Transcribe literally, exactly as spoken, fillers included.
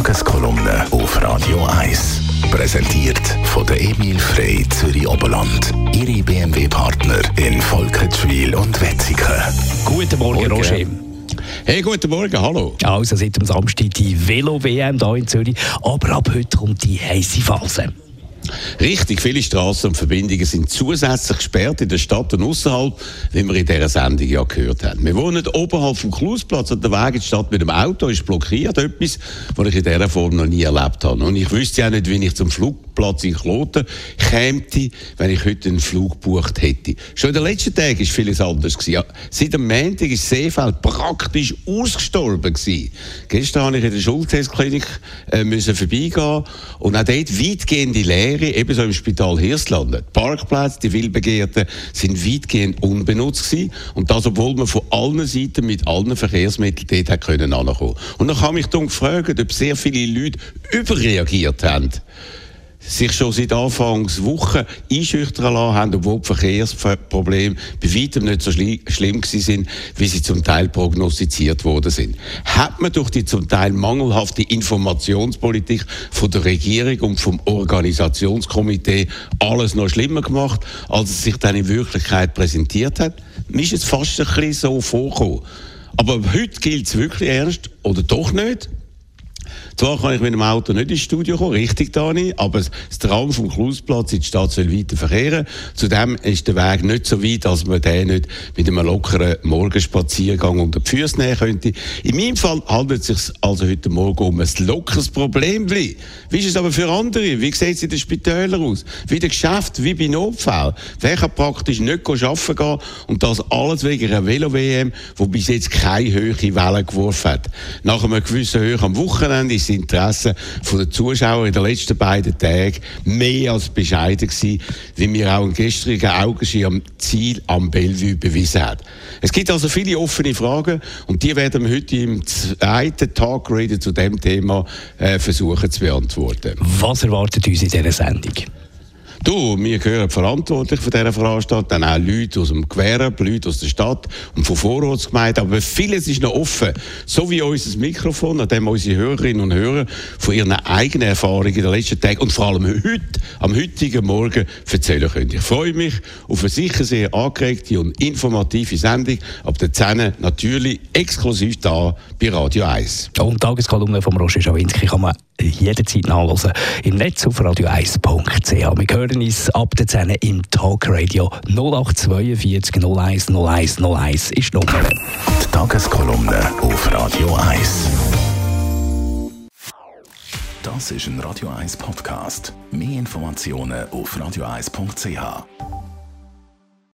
Tageskolumne auf Radio eins. Präsentiert von der Emil Frey Zürich Oberland. Ihre B M W-Partner in Volkertschwil und Wetzikon. Guten Morgen, Roger. Hey, guten Morgen, hallo. Also seit dem Samstag die Velo-W M hier in Zürich, aber ab heute kommt die heisse Phase. Richtig, viele Strassen und Verbindungen sind zusätzlich gesperrt in der Stadt und außerhalb, wie wir in dieser Sendung ja gehört haben. Wir wohnen oberhalb vom Klausplatz und der Weg in die Stadt mit dem Auto ist blockiert. Etwas, was ich in dieser Form noch nie erlebt habe. Und ich wüsste auch nicht, wie ich zum Flugplatz in Kloten käme, wenn ich heute einen Flug gebucht hätte. Schon in den letzten Tagen war vieles anders. Ja, seit dem Montag war Seefeld praktisch ausgestorben. Gestern musste ich in der Schultestklinik äh, müssen vorbeigehen und auch dort weitgehende Leere, ebenso im Spital Hirslanden. Die Parkplätze, die vielbegehrten, sind weitgehend unbenutzt gewesen. Und das, obwohl man von allen Seiten mit allen Verkehrsmitteln dort hat können ankommen. Und dann habe ich mich gefragt, ob sehr viele Leute überreagiert haben, sich schon seit Anfangswoche einschüchtern lassen haben, obwohl die Verkehrsprobleme bei weitem nicht so schli- schlimm gewesen sind, wie sie zum Teil prognostiziert worden sind. Hat man durch die zum Teil mangelhafte Informationspolitik von der Regierung und vom Organisationskomitee alles noch schlimmer gemacht, als es sich dann in Wirklichkeit präsentiert hat? Mir ist es fast ein bisschen so vorgekommen. Aber heute gilt es wirklich ernst, oder doch nicht? Zwar kann ich mit dem Auto nicht ins Studio kommen, richtig, Dani, aber das Tram vom Klausplatz in die Stadt soll weiter verkehren. Zudem ist der Weg nicht so weit, dass man den nicht mit einem lockeren Morgenspaziergang unter die Füße nehmen könnte. In meinem Fall handelt es sich also heute Morgen um ein lockeres Problem. Wie ist es aber für andere? Wie sieht es in den Spitälern aus? Wie in Geschäft, wie bei Notfällen? Wer kann praktisch nicht arbeiten gehen und das alles wegen einer Velo-W M, die bis jetzt keine hohe Welle geworfen hat. Nach einem gewissen Höhe am Wochenende ist das Interesse der Zuschauer in den letzten beiden Tagen mehr als bescheiden gewesen, wie mir auch ein gestriger Augenschein am Ziel am Bellevue bewiesen hat. Es gibt also viele offene Fragen und die werden wir heute im zweiten Talkrede zu diesem Thema äh, versuchen zu beantworten. Was erwartet uns in dieser Sendung? Du, wir gehören verantwortlich für diese Veranstaltung, dann auch Leute aus dem Gewerbe, Leute aus der Stadt und von Vorortsgemeinden, aber vieles ist noch offen, so wie unser Mikrofon, an dem unsere Hörerinnen und Hörer von ihren eigenen Erfahrungen in den letzten Tagen und vor allem heute, am heutigen Morgen erzählen können. Ich freue mich auf eine sicher sehr angeregte und informative Sendung, ab der zehn natürlich exklusiv da bei Radio eins. Und die Tageskolumne von Roger Schawinski kann man jederzeit nachhören im Netz auf radio eins punkt c h. Wir hören uns ab der zehn im Talkradio. null acht vier zwei null eins null eins null eins ist die Nummer. Die Tageskolumne auf Radio eins. Das ist ein Radio eins Podcast. Mehr Informationen auf radio eins punkt c h.